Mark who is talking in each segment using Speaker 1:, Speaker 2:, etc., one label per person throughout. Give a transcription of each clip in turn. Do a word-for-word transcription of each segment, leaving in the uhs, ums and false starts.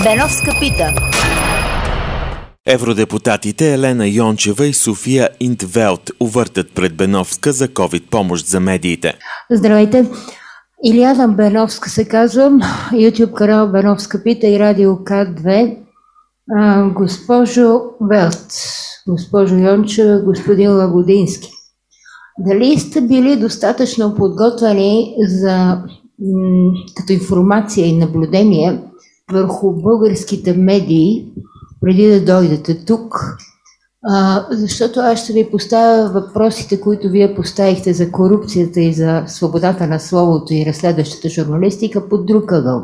Speaker 1: Беновска пита.
Speaker 2: Евродепутатите Елена Йончева и София Ин 't Вeld увъртат пред Беновска за ковид помощ за медиите.
Speaker 3: Здравейте! Илияна Беновска се казвам, YouTube канал Беновска пита и Радио К две. А, госпожо Велт, госпожо Йончева, господин Лагодински, дали сте били достатъчно подготвени за м- като информация и наблюдение върху българските медии преди да дойдете тук? А, защото аз ще ви поставя въпросите, които вие поставихте за корупцията и за свободата на словото и разследващата журналистика под друг ъгъл.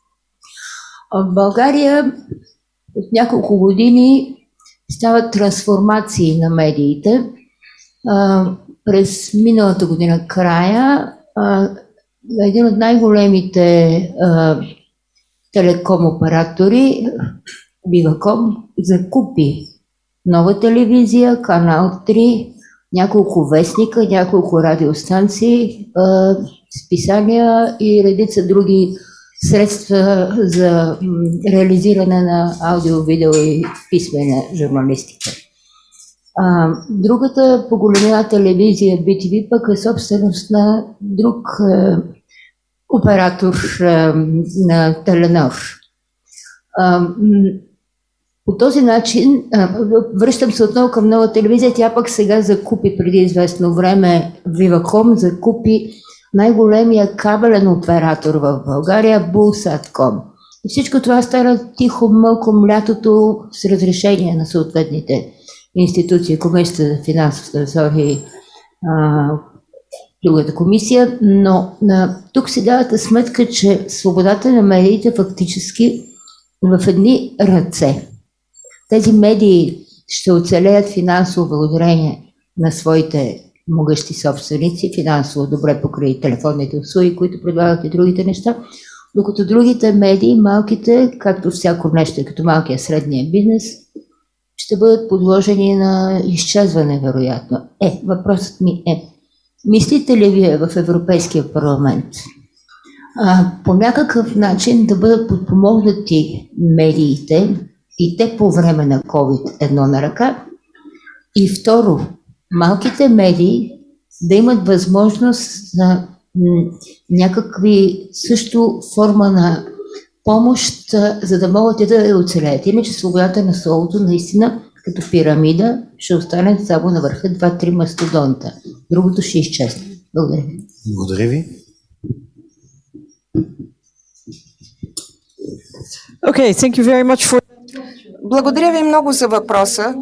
Speaker 3: В България от няколко години стават трансформации на медиите. А, през миналата година края а, един от най-големите а, телеком оператори, Виваком, закупи Нова телевизия, Канал три, няколко вестника, няколко радиостанции, а, списания и редица други средства за реализиране на аудио, видео и писмена журналистика. А, другата по големина телевизия Би Ти Ви пък е собственост на друг а, оператор а, на Теленор. А, по този начин, а, връщам се отново към Нова телевизия, тя пък сега закупи преди известно време Виваком, закупи най-големия кабелен оператор в България, Булсатком. И всичко това стана тихо мълком лятото с разрешение на съответните институции, Комисията за финансов надзор и а, другата комисия, но а, тук си давате сметка, че свободата на медиите фактически в едни ръце. Тези медии ще оцелеят финансово благодарение на своите могъщи собственици, финансово добре покрай телефонните услуги, които предлагат и другите неща, докато другите медии, малките, както всяко нещо, като малкия средния бизнес, ще бъдат подложени на изчезване, вероятно. Е, въпросът ми е, мислите ли вие в Европейския парламент а, по някакъв начин да бъдат подпомогнати медиите и те по време на COVID едно на ръка, и второ, малките медии да имат възможност на м- някакви също форма на помощ, за да могат и да оцелеят. Иначе свободата на словото наистина като пирамида ще остане само на върха два-три мастодонта. Другото ще изчезне. Благодаря ви.
Speaker 4: Благодаря ви.
Speaker 5: Okay, thank you very much for...
Speaker 6: Благодаря ви много за въпроса.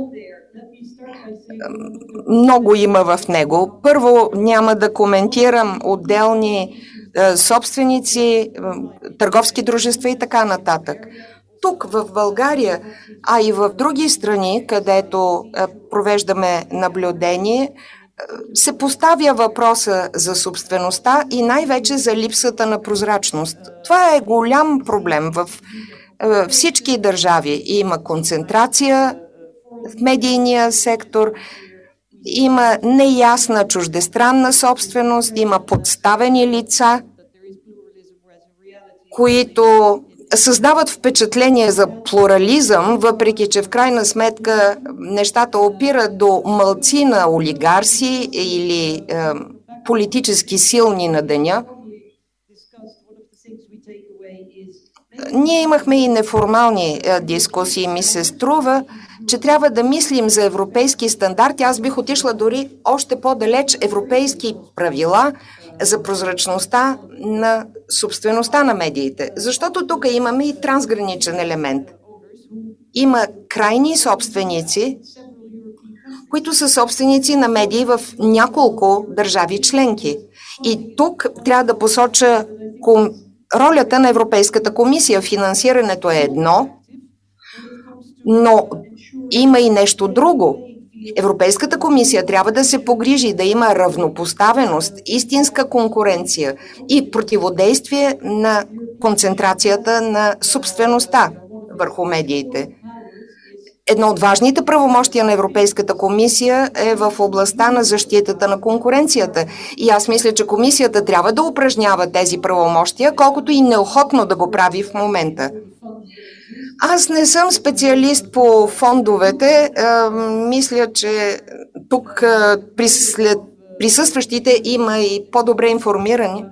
Speaker 6: Много има в него. Първо, няма да коментирам отделни е, собственици, е, търговски дружества и така нататък. Тук в България, а и в други страни, където е, провеждаме наблюдение, е, се поставя въпроса за собствеността и най-вече за липсата на прозрачност. Това е голям проблем в е, всички държави. Има концентрация в медийния сектор, има неясна чуждестранна собственост, има подставени лица, които създават впечатление за плурализъм, въпреки че в крайна сметка нещата опират до малцина олигарси или е, политически силни на деня. Ние имахме и неформални е, дискусии. Ми се струва, че трябва да мислим за европейски стандарти. Аз бих отишла дори още по-далеч, европейски правила за прозрачността на собствеността на медиите. Защото тук имаме и трансграничен елемент. Има крайни собственици, които са собственици на медии в няколко държави членки. И тук трябва да посоча ком... ролята на Европейската комисия. Финансирането е едно, но има и нещо друго. Европейската комисия трябва да се погрижи да има равнопоставеност, истинска конкуренция и противодействие на концентрацията на собствеността върху медиите. Едно от важните правомощия на Европейската комисия е в областта на защитата на конкуренцията. И аз мисля, че комисията трябва да упражнява тези правомощия, колкото и неохотно да го прави в момента. Аз не съм специалист по фондовете. А, мисля, че тук а, прислед присъстващите има и по-добре информирани.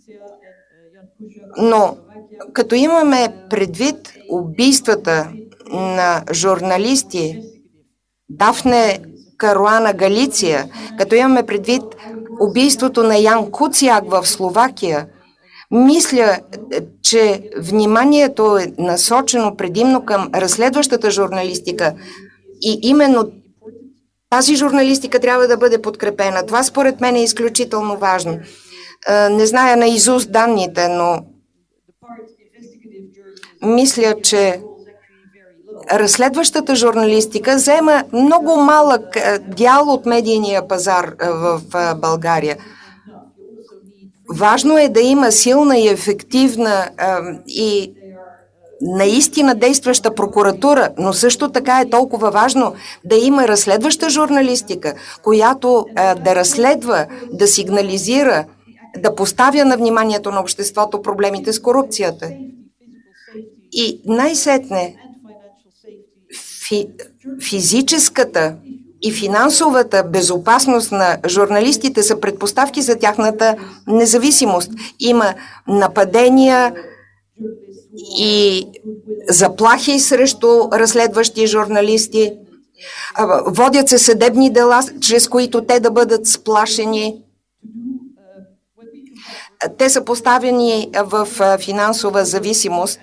Speaker 6: Но като имаме предвид убийствата на журналисти Дафне Каруана Галиция, като имаме предвид убийството на Ян Куцяк в Словакия, мисля, че вниманието е насочено предимно към разследващата журналистика и именно тази журналистика трябва да бъде подкрепена. Това според мен е изключително важно. Не зная наизуст данните, но мисля, че разследващата журналистика взема много малък дял от медийния пазар в България. Важно е да има силна и ефективна и наистина действаща прокуратура, но също така е толкова важно да има разследваща журналистика, която да разследва, да сигнализира, да поставя на вниманието на обществото проблемите с корупцията. И най-сетне фи, физическата и финансовата безопасност на журналистите са предпоставки за тяхната независимост. Има нападения и заплахи срещу разследващи журналисти. Водят се съдебни дела, чрез които те да бъдат сплашени. Те са поставени в финансова зависимост.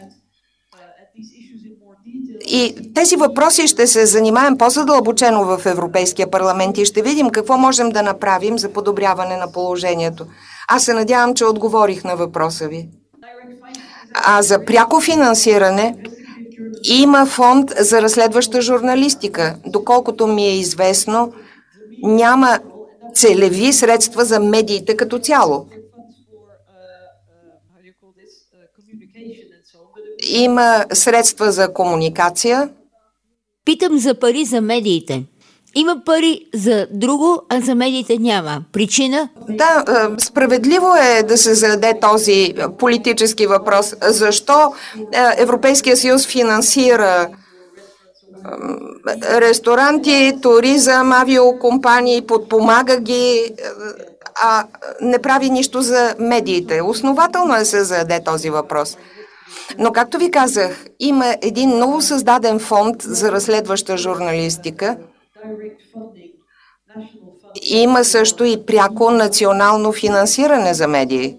Speaker 6: И тези въпроси ще се занимаем по-задълбочено в Европейския парламент и ще видим какво можем да направим за подобряване на положението. Аз се надявам, че отговорих на въпроса ви. А за пряко финансиране има фонд за разследваща журналистика. Доколкото ми е известно, няма целеви средства за медиите като цяло. Има средства за комуникация.
Speaker 1: Питам за пари за медиите. Има пари за друго, а за медиите няма. Причина?
Speaker 6: Да, справедливо е да се зададе този политически въпрос. Защо Европейския съюз финансира ресторанти, туризъм, авиокомпании, подпомага ги, а не прави нищо за медиите? Основателно е да се зададе този въпрос. Но, както ви казах, има един ново създаден фонд за разследваща журналистика. Има също и пряко национално финансиране за медии.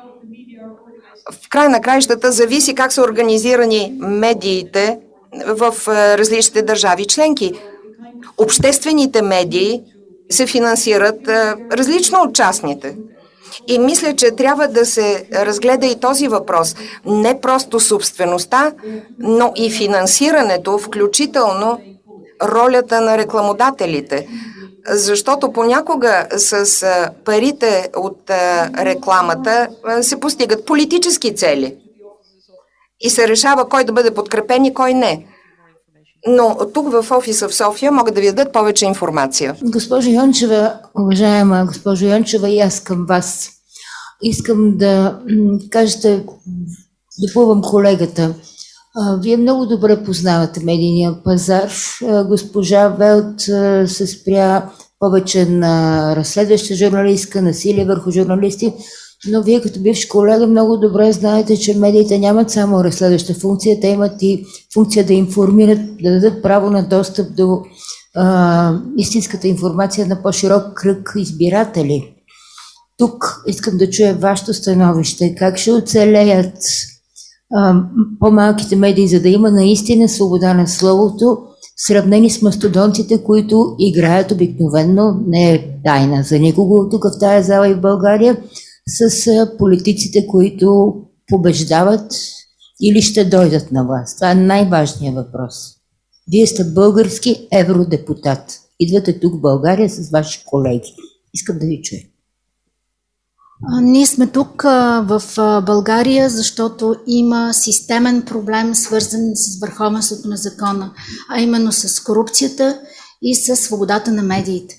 Speaker 6: В край на краищата зависи как са организирани медиите в различните държави членки. Обществените медии се финансират различно от частните. И мисля, че трябва да се разгледа и този въпрос. Не просто собствеността, но и финансирането, включително ролята на рекламодателите. Защото понякога с парите от рекламата се постигат политически цели. И се решава кой да бъде подкрепен и кой не. Но тук в офиса в София могат да ви дадат повече информация.
Speaker 3: Госпожо Йончева, уважаема госпожо Йончева, и аз към вас искам да кажете, допълвам колегата. Вие много добре познавате медийния пазар. Госпожа Велт се спря повече на разследваща журналистка, насилие върху журналисти, но вие като бивш колега много добре знаете, че медиите нямат само разследваща функция, те имат и функция да информират, да дадат право на достъп до а, истинската информация на по-широк кръг избиратели. Тук искам да чуя вашето становище. Как ще оцелеят а, по-малките медии, за да има наистина свобода на словото, сравнени с мастодонтите, които играят обикновенно, не е тайна за никого тук в тая зала и в България, с политиците, които побеждават или ще дойдат на власт. Това е най-важният въпрос. Вие сте български евродепутат. Идвате тук в България с ваши колеги. Искам да ви чуя.
Speaker 4: Ние сме тук в България, защото има системен проблем, свързан с върховенството на закона, а именно с корупцията и с свободата на медиите.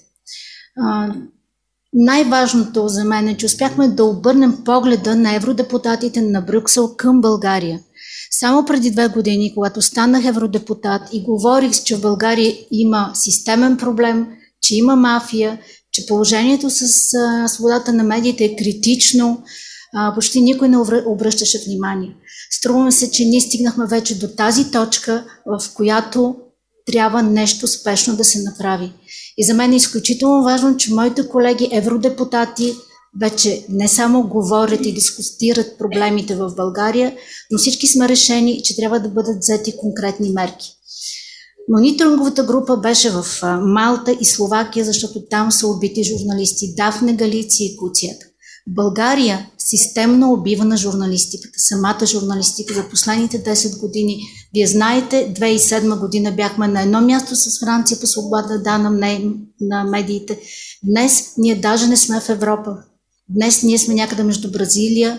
Speaker 4: Най-важното за мен е, че успяхме да обърнем погледа на евродепутатите на Брюксел към България. Само преди две години, когато станах евродепутат и говорих, че в България има системен проблем, че има мафия, че положението с а, свободата на медиите е критично, а, почти никой не обръщаше внимание. Струва се, че ние стигнахме вече до тази точка, в която трябва нещо спешно да се направи. И за мен е изключително важно, че моите колеги евродепутати вече не само говорят и дискутират проблемите в България, но всички сме решени, че трябва да бъдат взети конкретни мерки. Мониторинговата група беше в Малта и Словакия, защото там са убити журналисти Дафне Галици и Куцията. В България системно убива на журналистиката, самата журналистика за последните десет години. Вие знаете, две хиляди и седма година бяхме на едно място с Франция по свобода да, на, на медиите. Днес ние даже не сме в Европа. Днес ние сме някъде между Бразилия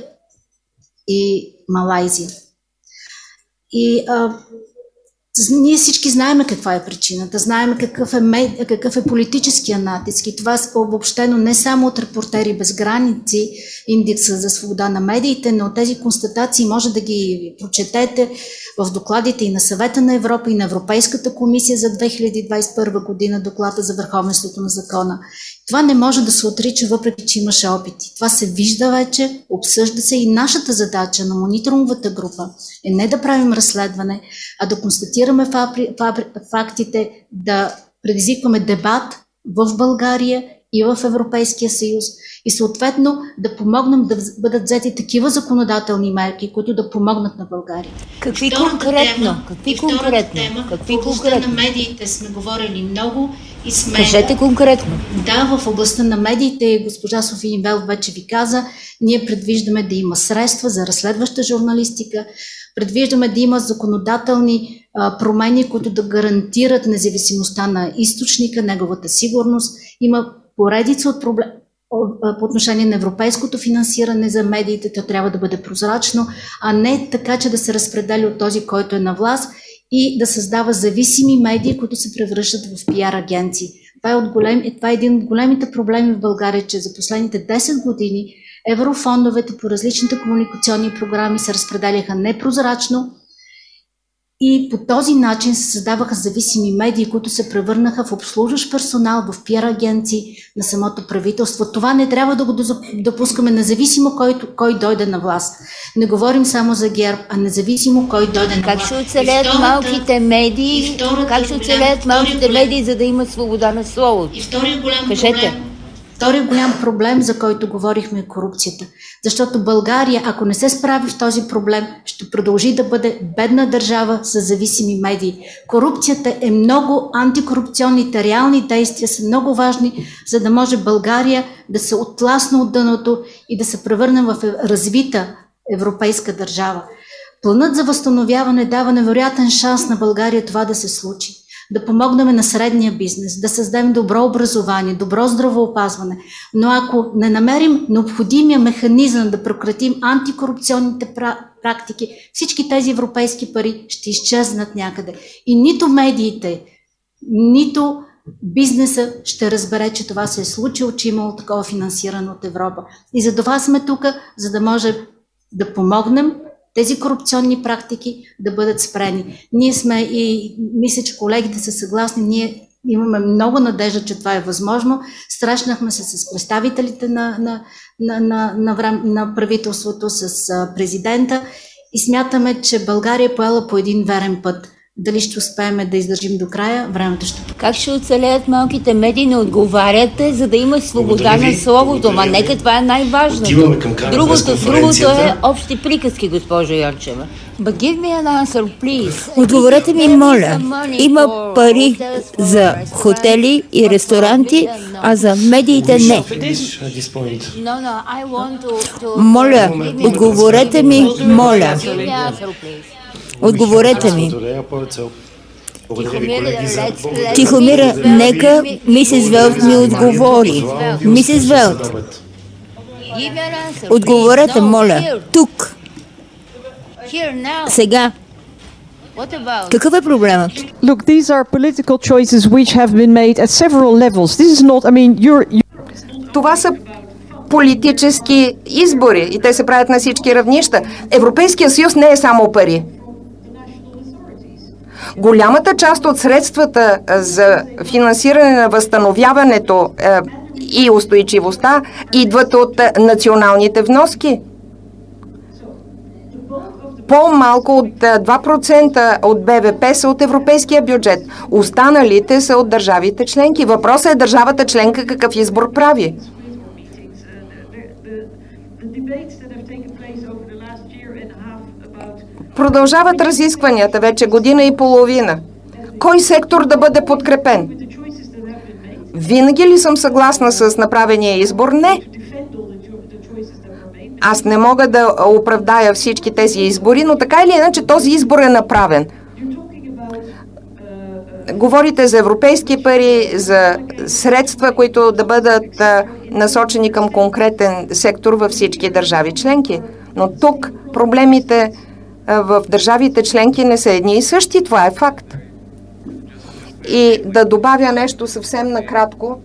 Speaker 4: и Малайзия. И а, ние всички знаем каква е причината, знаем какъв е, мед... какъв е политическия натиск. И това е обобщено не само от Репортери без граници, индекса за свобода на медиите, но тези констатации може да ги прочетете в докладите и на Съвета на Европа, и на Европейската комисия за две хиляди двадесет и първа година, доклада за върховенството на закона. Това не може да се отрича, въпреки че имаше опити. Това се вижда вече, обсъжда се и нашата задача на мониторинговата група е не да правим разследване, а да констатираме фактите, да предизвикваме дебат в България и в Европейския съюз и съответно да помогнем да бъдат взети такива законодателни мерки, които да помогнат на България.
Speaker 1: Какви конкретно?
Speaker 4: Тема,
Speaker 1: Какви конкретно?
Speaker 4: Тема,
Speaker 1: Какви
Speaker 4: в областта
Speaker 1: конкретно?
Speaker 4: на медиите сме говорили много и сме...
Speaker 1: Кажете конкретно.
Speaker 4: Да, в областта на медиите, госпожа София Инвел вече ви каза, ние предвиждаме да има средства за разследваща журналистика, предвиждаме да има законодателни а, промени, които да гарантират независимостта на източника, неговата сигурност. Има поредица от проблеми по отношение на европейското финансиране за медиите. То трябва да бъде прозрачно, а не така, че да се разпределя от този, който е на власт и да създава зависими медии, които се превръщат в пиар агенции. Това е, от голем, това е един от големите проблеми в България, че за последните десет години еврофондовете по различните комуникационни програми се разпределяха непрозрачно и по този начин се създаваха зависими медии, които се превърнаха в обслужващ персонал, в пиар агенции на самото правителство. Това не трябва да го допускаме, независимо кой, кой дойде на власт. Не говорим само за ГЕРБ, а независимо кой дойде на власт.
Speaker 1: Как ще оцелеят малките медии? Как ще оцелеят малките медии, за да имат свобода на словото?
Speaker 4: И втория голям
Speaker 1: Кажете.
Speaker 4: проблем. Вторият голям проблем, за който говорихме, е корупцията. Защото България, ако не се справи в този проблем, ще продължи да бъде бедна държава с зависими медии. Корупцията е много, антикорупционните реални действия са много важни, за да може България да се отласне от дъното и да се превърне в развита европейска държава. Планът за възстановяване дава невероятен шанс на България това да се случи. Да помогнем на средния бизнес, да създадем добро образование, добро здравеопазване. Но ако не намерим необходимия механизъм да прекратим антикорупционните практики, всички тези европейски пари ще изчезнат някъде. И нито медиите, нито бизнеса ще разбере, че това се е случило, че имало такова финансиране от Европа. И за това сме тук, за да може да помогнем тези корупционни практики да бъдат спрени. Ние сме и мисля, че колегите са съгласни, ние имаме много надежда, че това е възможно. Срещнахме се с представителите на, на, на, на, на, врем, на правителството, с президента и смятаме, че България е поела по един верен път. Дали ще успеем да издържим до края, времето ще покаже.
Speaker 1: Как ще оцелеят малките медии? Не отговаряте, за да има свобода на словото. Ма нека това е най-важното. Другото, другото е общи приказки, госпожо Йончева. But give me an answer, please. Отговорете ми, моля. Има пари за хотели и ресторанти, а за медиите не. Моля, отговорете ми, моля. Отговорете ми. Тихомира, нека мисис Велт ми отговори. Мисис Велт, отговорете, моля. Тук. Сега. Какъв е проблемът?
Speaker 5: Look, these are political choices which have been made at several levels. This is not, I mean, you're, you're...
Speaker 6: Това са политически избори и те се правят на всички равнища. Европейския съюз не е само пари. Голямата част от средствата за финансиране на възстановяването и устойчивостта идват от националните вноски. По-малко от два процента от Б В П са от европейския бюджет. Останалите са от държавите членки. Въпросът е държавата членка какъв избор прави. Продължават разискванията вече година и половина. Кой сектор да бъде подкрепен? Винаги ли съм съгласна с направения избор? Не. Аз не мога да оправдая всички тези избори, но така или иначе този избор е направен. Говорите за европейски пари, за средства, които да бъдат насочени към конкретен сектор във всички държави членки. Но тук проблемите в държавите членки не са едни и същи, това е факт. И да добавя нещо съвсем накратко.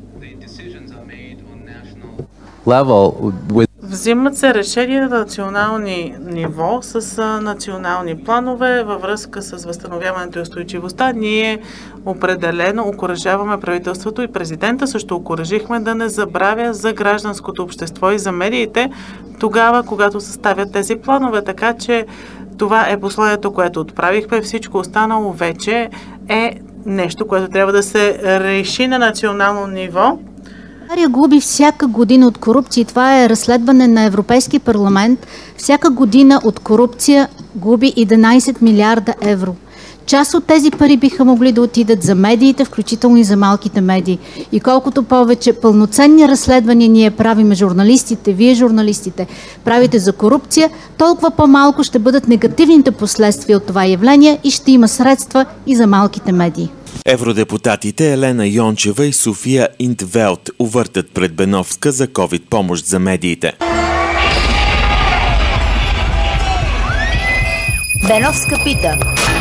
Speaker 7: Взимат се решения на национални ниво с национални планове във връзка с възстановяването и устойчивостта. Ние определено окуражаваме правителството и президента. Също окуражихме да не забравя за гражданското общество и за медиите тогава, когато съставят тези планове. Така че това е посланието, което отправихме. Всичко останало вече е нещо, което трябва да се реши на национално ниво.
Speaker 4: България губи всяка година от корупция. Това е разследване на Европейски парламент. Всяка година от корупция губи единайсет милиарда евро. Част от тези пари биха могли да отидат за медиите, включително и за малките медии. И колкото повече пълноценни разследвания ние правиме, журналистите, вие журналистите, правите за корупция, толкова по-малко ще бъдат негативните последствия от това явление и ще има средства и за малките медии.
Speaker 2: Евродепутатите Елена Йончева и София Инт Велт увъртат пред Беновска за ковид помощ за медиите.
Speaker 1: Беновска пита.